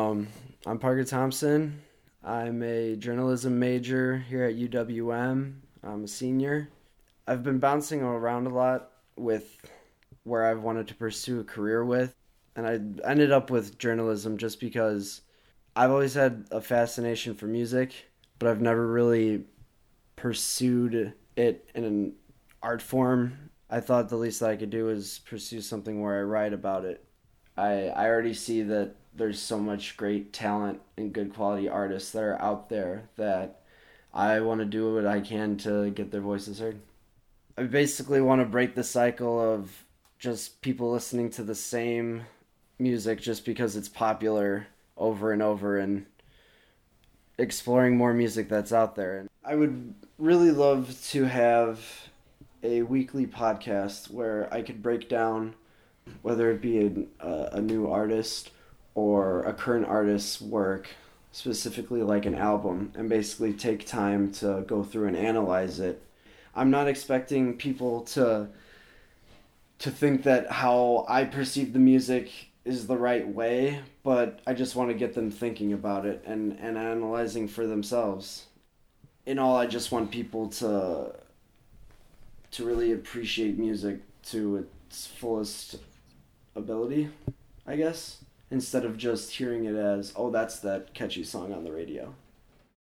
I'm Parker Thompson. I'm a journalism major here at UWM. I'm a senior. I've been bouncing around a lot with where I've wanted to pursue a career with, and I ended up with journalism just because I've always had a fascination for music, but I've never really pursued it in an art form. I thought the least that I could do is pursue something where I write about it. I already see that there's so much great talent and good quality artists that are out there that I want to do what I can to get their voices heard. I basically want to break the cycle of just people listening to the same music just because it's popular over and over, and exploring more music that's out there. And I would really love to have a weekly podcast where I could break down whether it be a new artist or a current artist's work, specifically like an album, and basically take time to go through and analyze it. I'm not expecting people to think that how I perceive the music is the right way, but I just want to get them thinking about it and analyzing for themselves. In all, I just want people to really appreciate music to its fullest ability, I guess, instead of just hearing it as, oh, that's that catchy song on the radio.